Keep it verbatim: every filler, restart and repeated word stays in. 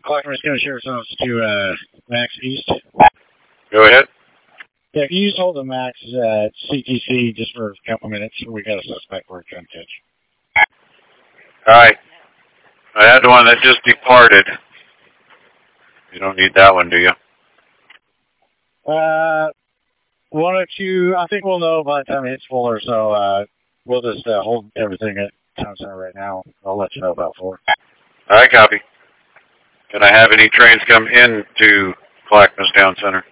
Clackamas County Sheriff's Office to uh, Max East. Go ahead. Yeah, can you just hold the Max uh, C T C just for a couple minutes? We got a suspect we're trying to catch. All right. I had the one that just departed. You don't need that one, do you? Uh, why don't you, I think we'll know by the time it's fuller, so uh, we'll just uh, hold everything at Town Center right now. I'll let you know about four. All right, copy. Can I have any trains come in to Clackamas Town Center?